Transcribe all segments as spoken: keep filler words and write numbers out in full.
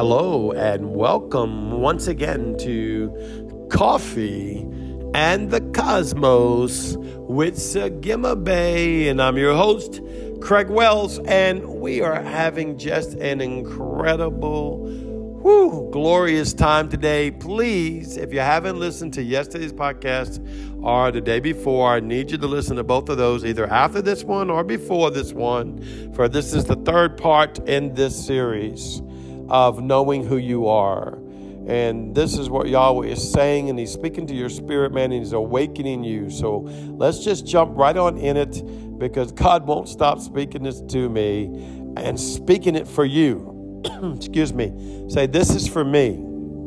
Hello and welcome once again to Coffee and the Cosmos with Sagima Bay, and I'm your host, Craig Wells, and we are having just an incredible, whew, glorious time today. Please, if you haven't listened to yesterday's podcast or the day before, I need you to listen to both of those, either after this one or before this one, for this is the third part in this series of knowing who you are. And this is what Yahweh is saying, and he's speaking to your spirit, man, and he's awakening you. So let's just jump right on in it, because God won't stop speaking this to me and speaking it for you. Excuse me. Say, this is for me.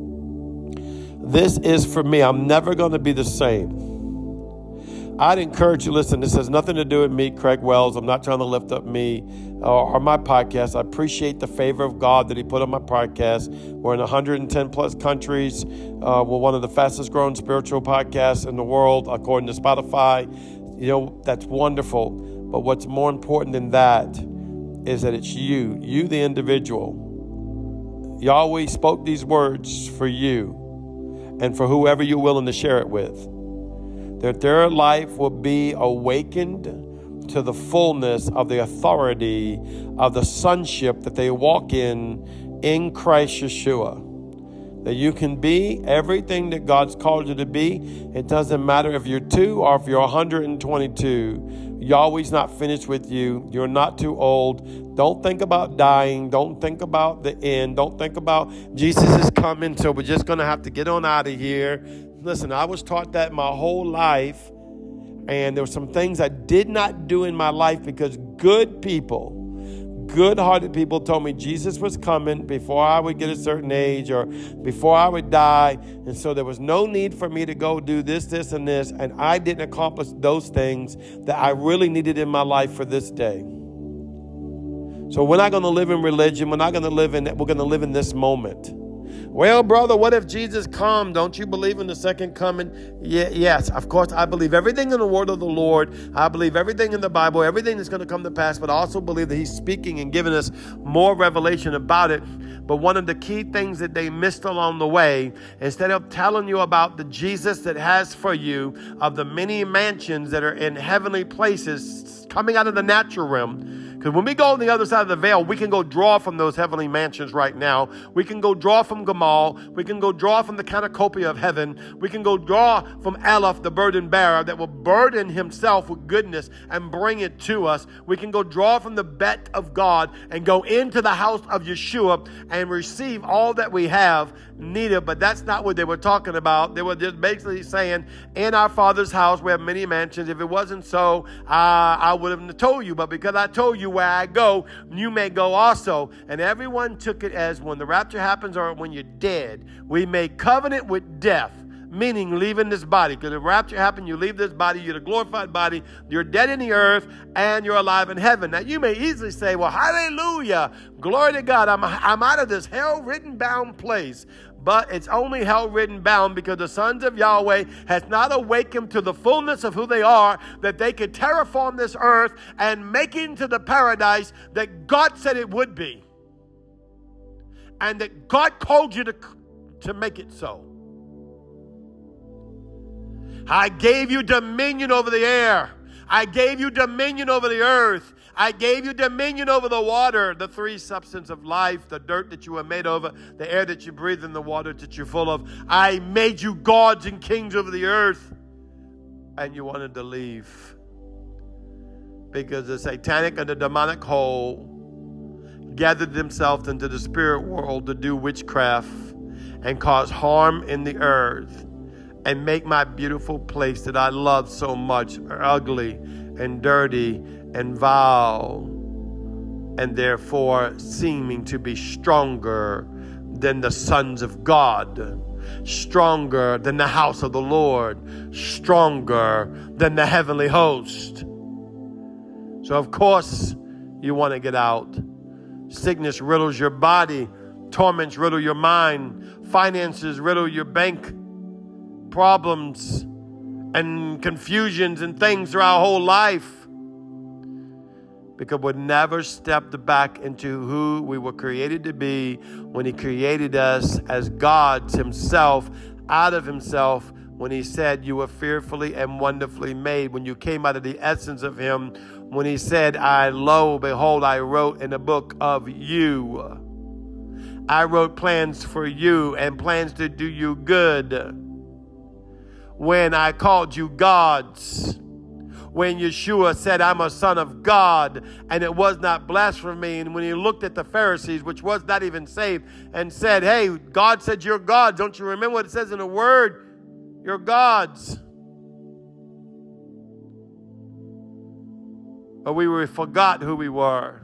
This is for me. I'm never going to be the same. I'd encourage you, listen, this has nothing to do with me, Craig Wells. I'm not trying to lift up me or, or my podcast. I appreciate the favor of God that he put on my podcast. We're in one hundred ten plus countries. Uh, we're one of the fastest growing spiritual podcasts in the world, according to Spotify. You know, that's wonderful. But what's more important than that is that it's you, you the individual. Yahweh spoke these words for you and for whoever you're willing to share it with, that their life will be awakened to the fullness of the authority of the sonship that they walk in in Christ Yeshua. That you can be everything that God's called you to be. It doesn't matter if you're two or if you're one hundred twenty-two. Yahweh's not finished with you. You're not too old. Don't think about dying. Don't think about the end. Don't think about Jesus is coming, so we're just going to have to get on out of here. Listen, I was taught that my whole life, and there were some things I did not do in my life because good people, good-hearted people told me Jesus was coming before I would get a certain age or before I would die, and so there was no need for me to go do this, this, and this, and I didn't accomplish those things that I really needed in my life for this day. So we're not going to live in religion. We're not going to live in, we're going to live in this moment. Well, brother, what if Jesus come? Don't you believe in the second coming? Yeah, yes, of course, I believe everything in the word of the Lord. I believe everything in the Bible, everything that's going to come to pass, but I also believe that he's speaking and giving us more revelation about it. But one of the key things that they missed along the way, instead of telling you about the Jesus that has for you, of the many mansions that are in heavenly places coming out of the natural realm, because when we go on the other side of the veil, we can go draw from those heavenly mansions right now. We can go draw from Gamal. We can go draw from the cornucopia of heaven. We can go draw from Aleph, the burden bearer, that will burden himself with goodness and bring it to us. We can go draw from the Bet of God and go into the house of Yeshua and receive all that we have needed. But that's not what they were talking about. They were just basically saying, in our Father's house, we have many mansions. If it wasn't so, uh, I would have told you. But because I told you where I go, you may go also. And everyone took it as when the rapture happens or when you're dead, we make covenant with death, meaning leaving this body. Because if rapture happens, you leave this body, you're the glorified body, you're dead in the earth, and you're alive in heaven. Now, you may easily say, well, hallelujah, glory to God, I'm, I'm out of this hell-ridden bound place. But it's only hell-ridden bound because the sons of Yahweh has not awakened to the fullness of who they are, that they could terraform this earth and make it into the paradise that God said it would be. And that God called you to, to make it so. I gave you dominion over the air. I gave you dominion over the earth. I gave you dominion over the water, the three substances of life, the dirt that you were made over, the air that you breathe, and the water that you're full of. I made you gods and kings over the earth. And you wanted to leave. Because the satanic and the demonic whole gathered themselves into the spirit world to do witchcraft and cause harm in the earth and make my beautiful place that I love so much ugly and dirty and vile, and therefore seeming to be stronger than the sons of God, stronger than the house of the Lord, stronger than the heavenly host. So of course you want to get out. Sickness riddles your body, torments riddle your mind, finances riddle your bank, problems and confusions and things through our whole life. because we never stepped back into who we were created to be when he created us as gods himself, out of himself, when he said you were fearfully and wonderfully made, when you came out of the essence of him, when he said, I, lo, behold, I wrote in the book of you. I wrote plans for you and plans to do you good. When I called you gods, when Yeshua said, I'm a son of God, and it was not blasphemy, and when he looked at the Pharisees, which was not even saved, and said, hey, God said you're God. Don't you remember what it says in the word? You're gods. But we forgot who we were.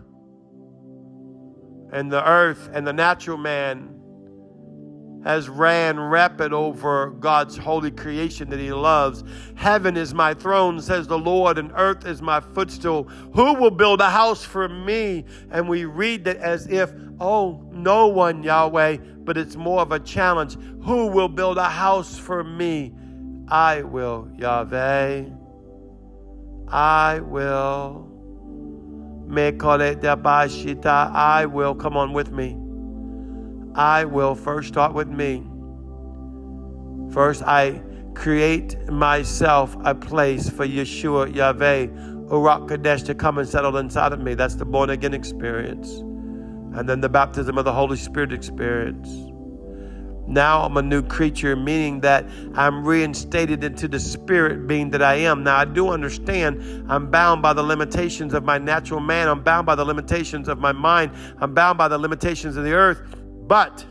And the earth and the natural man has ran rapid over God's holy creation that he loves. Heaven is my throne, says the Lord, and earth is my footstool. Who will build a house for me? And we read that as if, oh, no one, Yahweh, but it's more of a challenge. Who will build a house for me? I will, Yahweh. I will. I will. Come on with me. I will. First start with me. First, I create myself a place for Yeshua, Yahweh, Urak Kadesh to come and settle inside of me. That's the born again experience. And then the baptism of the Holy Spirit experience. Now I'm a new creature, meaning that I'm reinstated into the spirit being that I am. Now I do understand I'm bound by the limitations of my natural man. I'm bound by the limitations of my mind. I'm bound by the limitations of the earth. But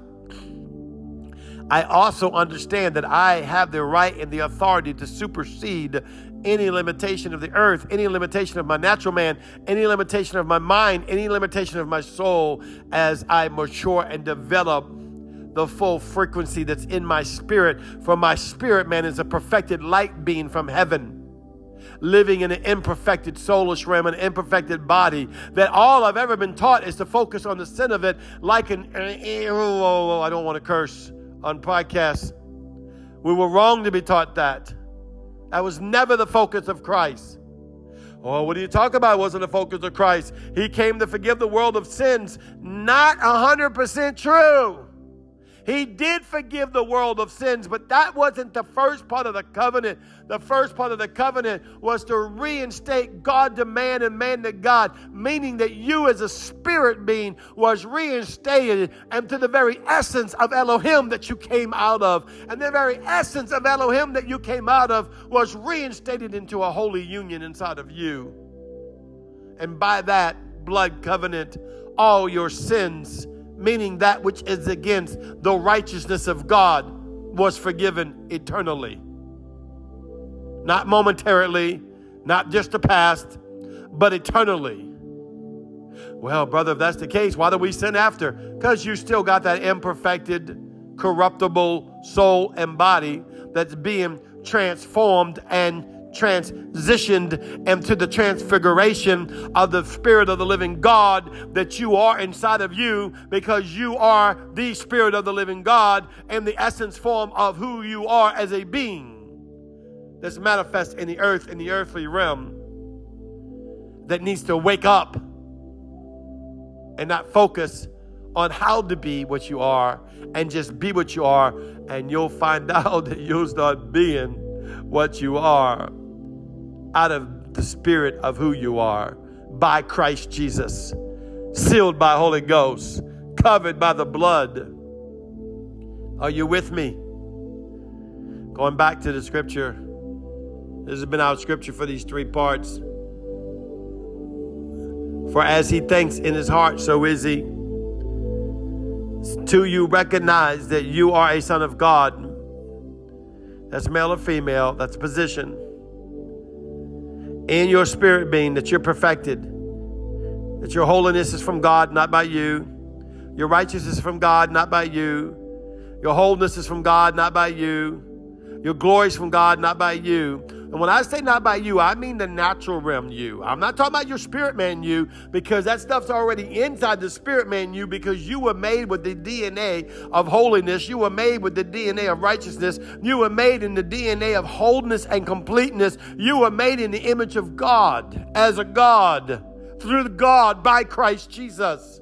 I also understand that I have the right and the authority to supersede any limitation of the earth, any limitation of my natural man, any limitation of my mind, any limitation of my soul as I mature and develop the full frequency that's in my spirit. For my spirit man is a perfected light being from heaven, living in an imperfected soulish realm, an imperfected body, that all I've ever been taught is to focus on the sin of it like an, oh, I don't want to curse on podcasts. We were wrong to be taught that. That was never the focus of Christ. Oh, what do you talk about? It wasn't the focus of Christ. He came to forgive the world of sins. Not one hundred percent true. He did forgive the world of sins, but that wasn't the first part of the covenant. The first part of the covenant was to reinstate God to man and man to God, meaning that you as a spirit being was reinstated into the very essence of Elohim that you came out of. And the very essence of Elohim that you came out of was reinstated into a holy union inside of you. And by that blood covenant, all your sins, meaning that which is against the righteousness of God, was forgiven eternally. Not momentarily, not just the past, but eternally. Well, brother, if that's the case, why do we sin after? Because you still got that imperfected, corruptible soul and body that's being transformed and transitioned into the transfiguration of the Spirit of the living God that you are inside of you, because you are the Spirit of the living God and the essence form of who you are as a being that's manifest in the earth, in the earthly realm, that needs to wake up and not focus on how to be what you are, and just be what you are, and you'll find out that you'll start being what you are out of the spirit of who you are, by Christ Jesus, sealed by Holy Ghost, covered by the blood. Are you with me? Going back to the scripture. This has been our scripture for these three parts. For as he thinks in his heart, so is he. Till you recognize that you are a son of God. That's male or female. That's position. In your spirit being, that you're perfected, that your holiness is from God, not by you. Your righteousness is from God, not by you. Your wholeness is from God, not by you. Your glory is from God, not by you. And when I say not by you, I mean the natural realm you. I'm not talking about your spirit man you, because that stuff's already inside the spirit man you, because you were made with the D N A of holiness. You were made with the D N A of righteousness. You were made in the D N A of wholeness and completeness. You were made in the image of God as a God through God by Christ Jesus.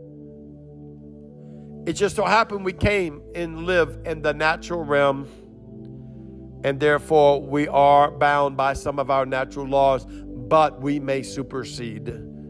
It just so happened we came and live in the natural realm, and therefore we are bound by some of our natural laws, but we may supersede.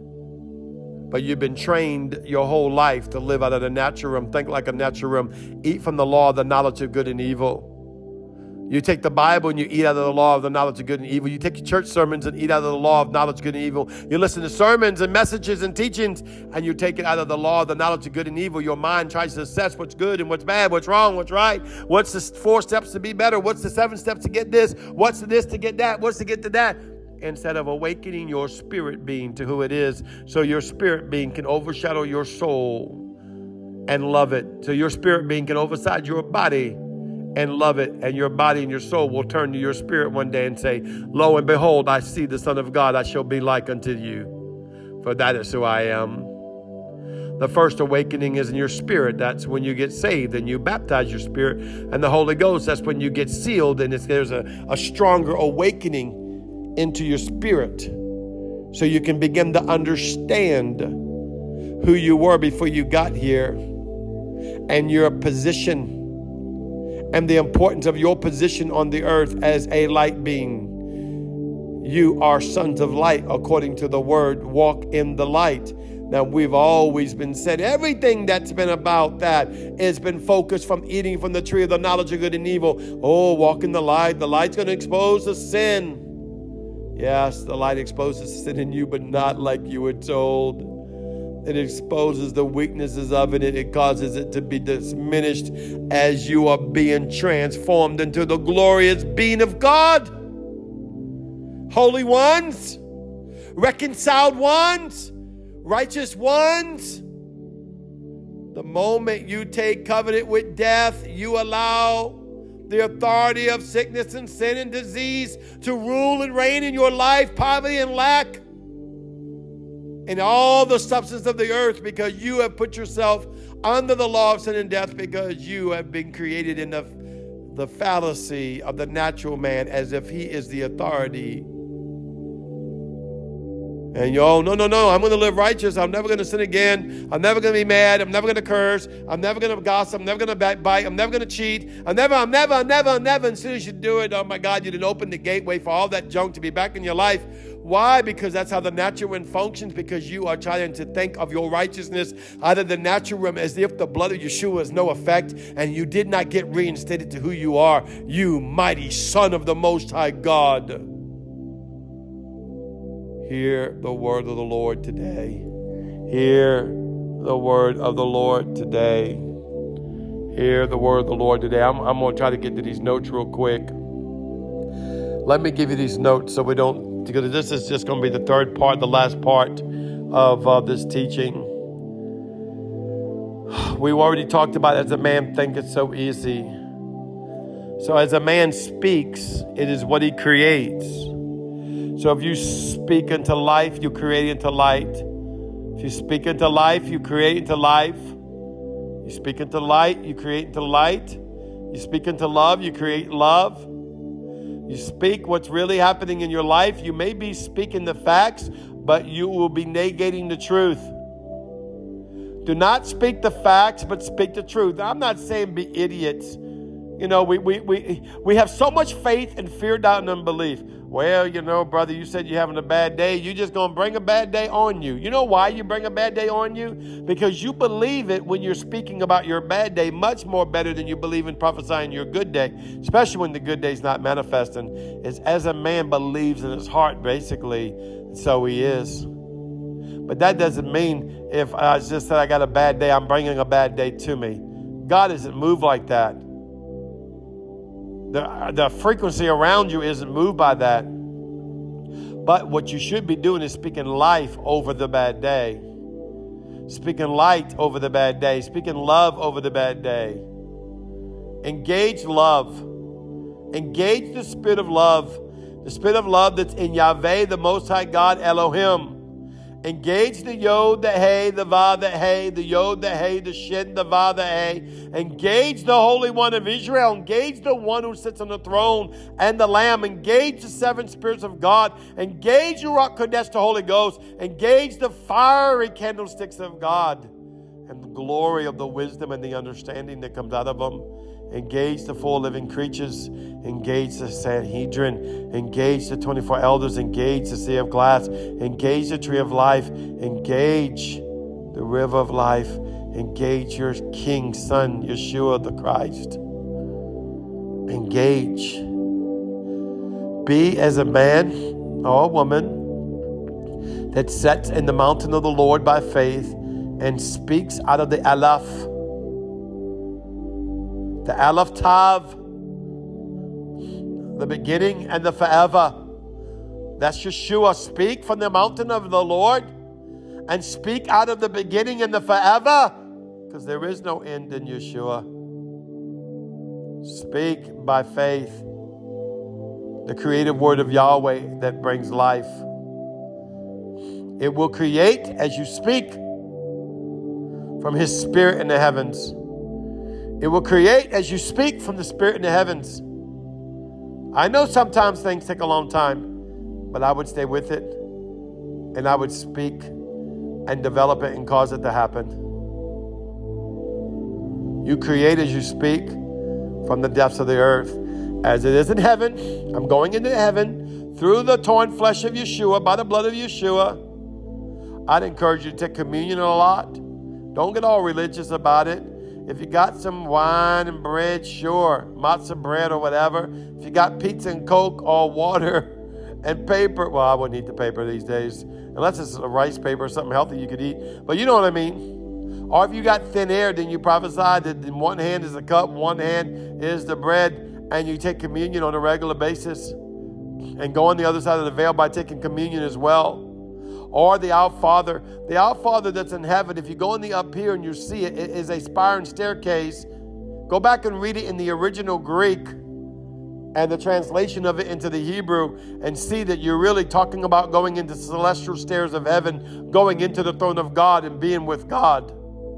But you've been trained your whole life to live out of the natural realm, think like a natural realm, eat from the law of the knowledge of good and evil. You take the Bible and you eat out of the law of the knowledge of good and evil. You take your church sermons and eat out of the law of knowledge of good and evil. You listen to sermons and messages and teachings and you take it out of the law of the knowledge of good and evil. Your mind tries to assess what's good and what's bad, what's wrong, what's right. What's the four steps to be better? What's the seven steps to get this? What's the this to get that? What's to get to that? Instead of awakening your spirit being to who it is, so your spirit being can overshadow your soul and love it. So your spirit being can overside your body and love it, and your body and your soul will turn to your spirit one day and say, lo and behold, I see the Son of God, I shall be like unto you, for that is who I am. The first awakening is in your spirit. That's when you get saved and you baptize your spirit. And the Holy Ghost, that's when you get sealed, and it's, there's a, a stronger awakening into your spirit, so you can begin to understand who you were before you got here and your position and the importance of your position on the earth as a light being. You are sons of light according to the word, walk in the light. Now, we've always been said, everything that's been about that has been focused from eating from the tree of the knowledge of good and evil. Oh, walk in the light. The light's going to expose the sin. Yes, the light exposes sin in you, but not like you were told. It exposes the weaknesses of it. It causes it to be diminished as you are being transformed into the glorious being of God. Holy ones, reconciled ones, righteous ones. The moment you take covenant with death, you allow the authority of sickness and sin and disease to rule and reign in your life, poverty and lack, and all the substance of the earth, because you have put yourself under the law of sin and death, because you have been created in the, the fallacy of the natural man as if he is the authority. And you oh, no, no, no, I'm going to live righteous. I'm never going to sin again. I'm never going to be mad. I'm never going to curse. I'm never going to gossip. I'm never going to backbite. I'm never going to cheat. I'm never, I'm never, I'm never, I'm never. As soon as you do it, oh my God, you didn't open the gateway for all that junk to be back in your life. Why? Because that's how the natural realm functions, because you are trying to think of your righteousness out of the natural realm as if the blood of Yeshua has no effect, and you did not get reinstated to who you are, you mighty Son of the Most High God. Hear the word of the Lord today. Hear the word of the Lord today. Hear the word of the Lord today. I'm, I'm going to try to get to these notes real quick. Let me give you these notes so we don't, because this is just going to be the third part, the last part of uh, this teaching. We've already talked about as a man thinketh so easy. So as a man speaks, it is what he creates. So if you speak into life, you create into light. If you speak into life, you create into life. You speak into light, you create into light. You speak into love, you create love. You speak what's really happening in your life. You may be speaking the facts, but you will be negating the truth. Do not speak the facts, but speak the truth. I'm not saying be idiots. You know, we we we we have so much faith and fear, doubt, and unbelief. Well, you know, brother, you said you're having a bad day. You're just going to bring a bad day on you. You know why you bring a bad day on you? Because you believe it when you're speaking about your bad day much more better than you believe in prophesying your good day, especially when the good day's not manifesting. It's as a man believes in his heart, basically, so he is. But that doesn't mean if I just said I got a bad day, I'm bringing a bad day to me. God isn't moved like that. The, the frequency around you isn't moved by that. But what you should be doing is speaking life over the bad day. Speaking light over the bad day. Speaking love over the bad day. Engage love. Engage the spirit of love. The spirit of love that's in Yahweh, the Most High God, Elohim. Engage the yod, the hey, the va, the hey, the yod, the hey, the shin, the va, the hey. Engage the Holy One of Israel. Engage the one who sits on the throne and the Lamb. Engage the seven spirits of God. Engage Ruach Kodesh, the Holy Ghost. Engage the fiery candlesticks of God and the glory of the wisdom and the understanding that comes out of them. Engage the four living creatures. Engage the Sanhedrin. Engage the twenty-four elders. Engage the sea of glass. Engage the tree of life. Engage the river of life. Engage your King, Son, Yeshua the Christ. Engage. Be as a man or a woman that sits in the mountain of the Lord by faith and speaks out of the Aleph. The Aleph Tav, the beginning and the forever. That's Yeshua. Speak from the mountain of the Lord and speak out of the beginning and the forever, because there is no end in Yeshua. Speak by faith the creative word of Yahweh that brings life. It will create as you speak from His Spirit in the heavens. It will create as you speak from the Spirit in the heavens. I know sometimes things take a long time, but I would stay with it and I would speak and develop it and cause it to happen. You create as you speak from the depths of the earth. As it is in heaven, I'm going into heaven through the torn flesh of Yeshua, by the blood of Yeshua. I'd encourage you to take communion a lot. Don't get all religious about it. If you got some wine and bread, sure, matzah bread or whatever. If you got pizza and Coke or water and paper, well, I wouldn't eat the paper these days, unless it's a rice paper or something healthy you could eat. But you know what I mean. Or if you got thin air, then you prophesy that in one hand is the cup, one hand is the bread, and you take communion on a regular basis and go on the other side of the veil by taking communion as well. Or the Our Father. The Our Father that's in heaven, if you go in the up here and you see it, it is a spiral staircase. Go back and read it in the original Greek and the translation of it into the Hebrew and see that you're really talking about going into celestial stairs of heaven, going into the throne of God and being with God.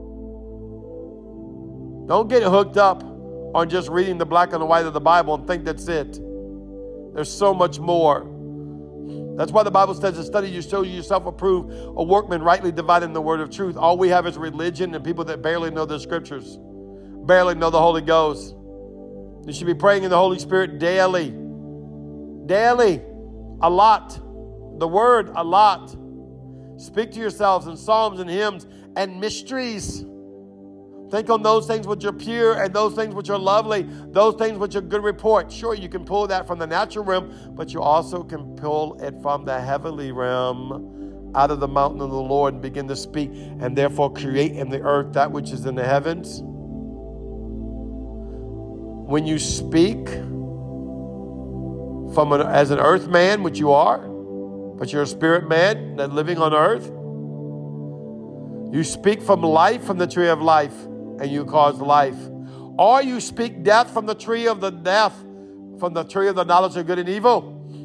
Don't get hooked up on just reading the black and the white of the Bible and think that's it. There's so much more. That's why the Bible says to study you, show yourself approved, a workman rightly dividing the word of truth. All we have is religion and people that barely know the scriptures, barely know the Holy Ghost. You should be praying in the Holy Spirit daily. Daily. A lot. The word, a lot. Speak to yourselves in psalms and hymns and mysteries. Think on those things which are pure and those things which are lovely, those things which are good report. Sure, you can pull that from the natural realm, but you also can pull it from the heavenly realm, out of the mountain of the Lord, and begin to speak and therefore create in the earth that which is in the heavens. When you speak from an, as an earth man, which you are, but you're a spirit man that's living on earth, you speak from life, from the tree of life, and you cause life. Or you speak death from the tree of the death, from the tree of the knowledge of good and evil.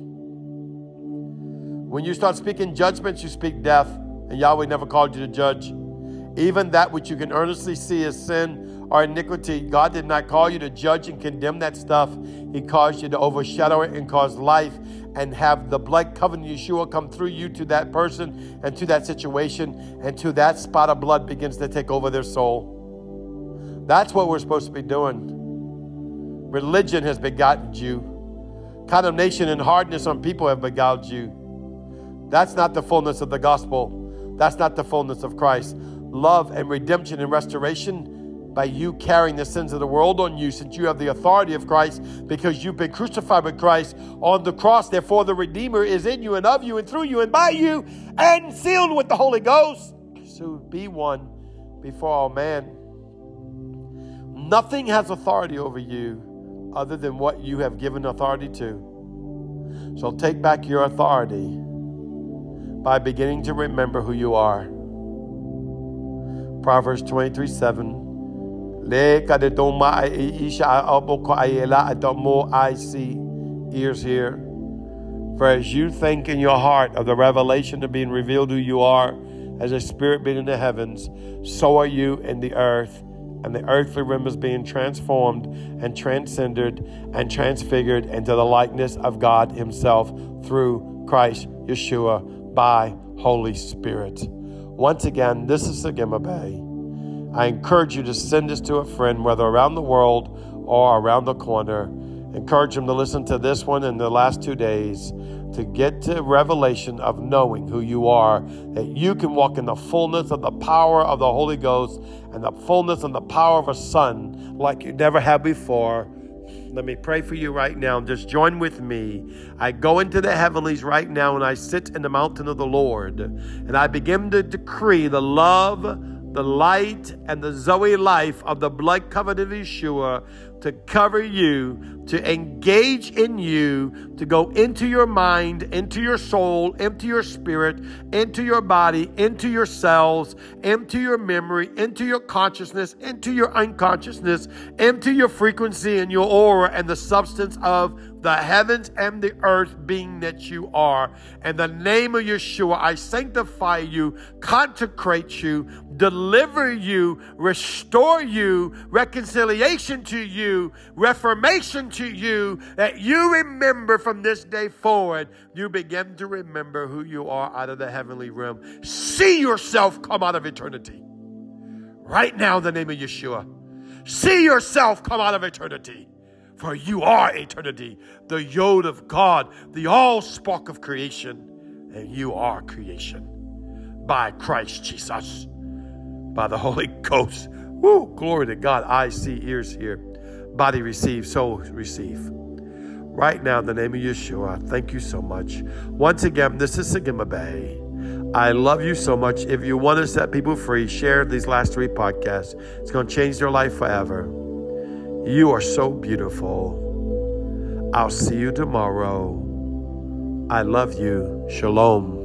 When you start speaking judgments, you speak death, and Yahweh never called you to judge. Even that which you can earnestly see as sin or iniquity, God did not call you to judge and condemn that stuff. He caused you to overshadow it and cause life and have the blood covenant Yeshua come through you to that person and to that situation, and to that spot of blood begins to take over their soul. That's what we're supposed to be doing. Religion has begotten you. Condemnation and hardness on people have beguiled you. That's not the fullness of the gospel. That's not the fullness of Christ. Love and redemption and restoration by you carrying the sins of the world on you, since you have the authority of Christ, because you've been crucified with Christ on the cross. Therefore, the Redeemer is in you and of you and through you and by you and sealed with the Holy Ghost. So be one before all man. Nothing has authority over you other than what you have given authority to. So take back your authority by beginning to remember who you are. Proverbs twenty-three seven. I see, ears hear. For as you think in your heart of the revelation of being revealed who you are as a spirit being in the heavens, so are you in the earth. And the earthly realm is being transformed and transcended and transfigured into the likeness of God himself through Christ Yeshua by Holy Spirit. Once again, this is Sagima Bay. I encourage you to send this to a friend, whether around the world or around the corner. Encourage them to listen to this one in the last two days to get to revelation of knowing who you are, that you can walk in the fullness of the power of the Holy Ghost and the fullness and the power of a son like you never have before. Let me pray for you right now. Just join with me. I go into the heavenlies right now and I sit in the mountain of the Lord and I begin to decree the love, the light, and the Zoe life of the blood covenant of Yeshua to cover you, to engage in you, to go into your mind, into your soul, into your spirit, into your body, into your cells, into your memory, into your consciousness, into your unconsciousness, into your frequency and your aura and the substance of the heavens and the earth being that you are. In the name of Yeshua, I sanctify you, consecrate you, deliver you, restore you, reconciliation to you, reformation to you, that you remember from this day forward, you begin to remember who you are out of the heavenly realm. See yourself come out of eternity. Right now, in the name of Yeshua. See yourself come out of eternity. For you are eternity, the Yod of God, the all-spark of creation, and you are creation by Christ Jesus, by the Holy Ghost. Woo, glory to God. Eyes see, ears hear, body receive, soul receive. Right now, in the name of Yeshua, thank you so much. Once again, this is Sagima Bay. I love you so much. If you want to set people free, share these last three podcasts. It's going to change their life forever. You are so beautiful. I'll see you tomorrow. I love you. Shalom.